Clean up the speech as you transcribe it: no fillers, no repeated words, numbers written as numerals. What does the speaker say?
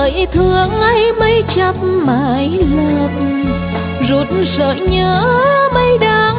sợi thương ấy mây chắp mái lấp, rút sợi nhớ mây đang